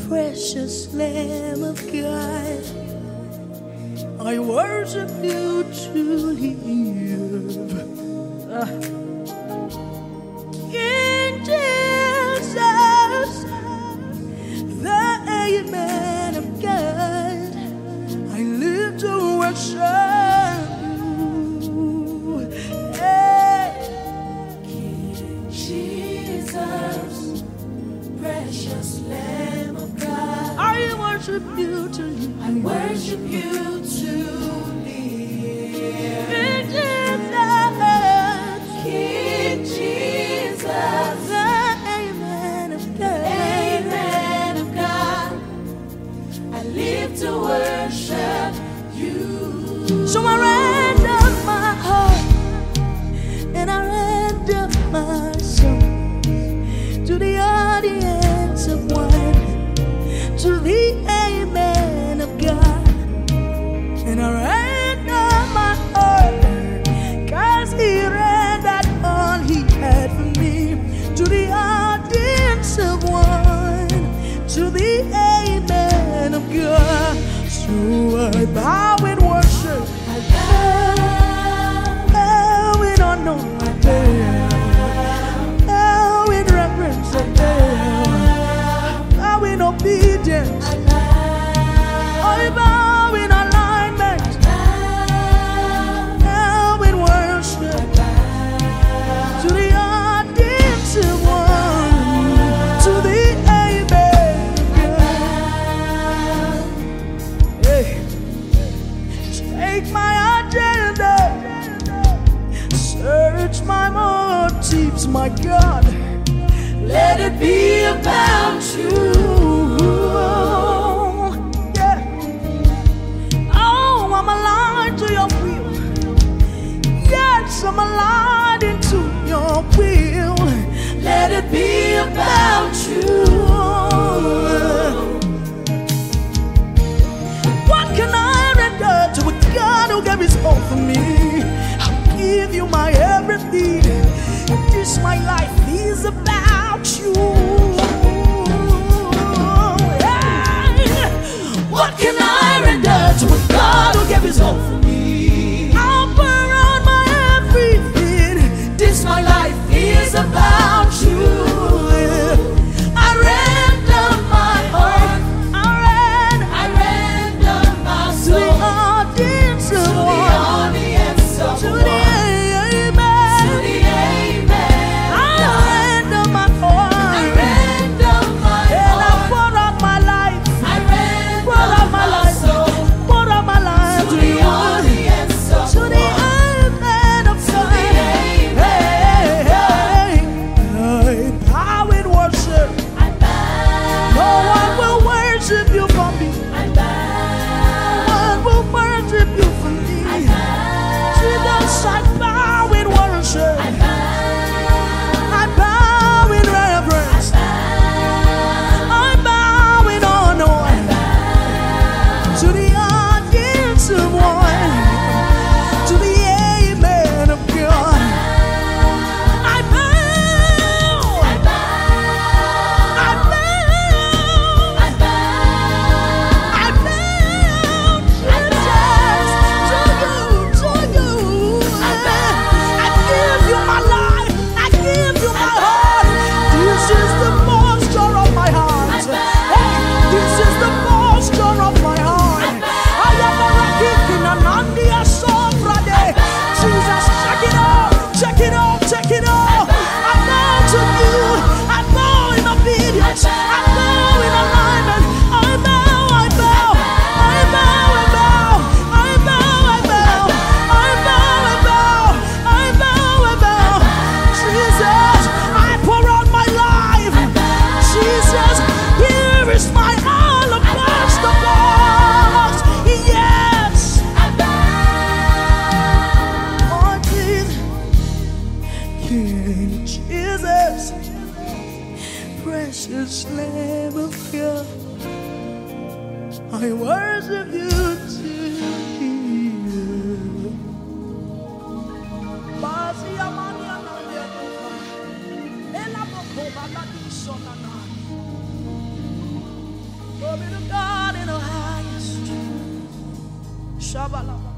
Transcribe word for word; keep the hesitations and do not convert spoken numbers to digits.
Precious Lamb of God, I worship you to live. Uh. King Jesus, the Amen of God, I live to worship you. Hey. King Jesus, precious Lamb of God, I worship you to live. I worship you to live. King Jesus, King Jesus, the Amen of God, Amen of God, I live to worship you. So I render my heart and I render my soul to the audience of one, to the Amen of God. And I render my heart, cause he rendered all he had for me, to the audience of one, to the Amen of God. So I bow in worship, I bow, bow in honor, I bow, bow in reverence, I bow, bow in obedience, I bow, I bow in alignment, bow in worship, to the audience of one, to the Amen of God. Hey. Take my agenda, search my motives, my God. let it be about you. Yeah. Oh, I'm aligned to your will. Yes, I'm aligned into your will. Let it be about you. What can I render to a God who gave his all for me? I'll give you my everything. This my life is about you. Hey! What can I render to a God who gave his all for me? I'll burn out my everything. This my life is about you. I render my heart, I ran I render my to the soul audience to of the one, audience of to one, the to Amen. the Amen. I render my I heart, render my and I heart, pour out my life, I pour render out my my life, soul pour out my life to to the you, audience of to the one. Amen of God. the Amen. Hey, hey, hey, bow in worship. I bow, No one will worship you for me. I bow, No one will worship you for me. I bow, Jesus, I bow in worship. I bow, I bow in reverence. I I bow in honor to the audience of one, to the Amen of God. I bow, bow, I bow, I bow, I bow, I bow, Jesus, to you, to you. I bow. I give you my life, I give you my heart. This is the posture of my heart. I bow. Hey, this is the posture of my heart. I am a rocket in an Andia Sobrade. Jesus, check it out, check it out, check it out. I bow to you, I bow in obedience, I bow in alignment. I bow, I bow, I bow, I bow, I bow, I bow, I bow, I bow, I bow, I bow. Jesus, I pour out my life. Jesus, here is my alabaster box. Yes, oh Jesus, King Jesus, precious Lamb of God, I worship you to you. Basi amani amani akufa. Ela boko baladi sonana. Glory to God in the highest. Shabbat.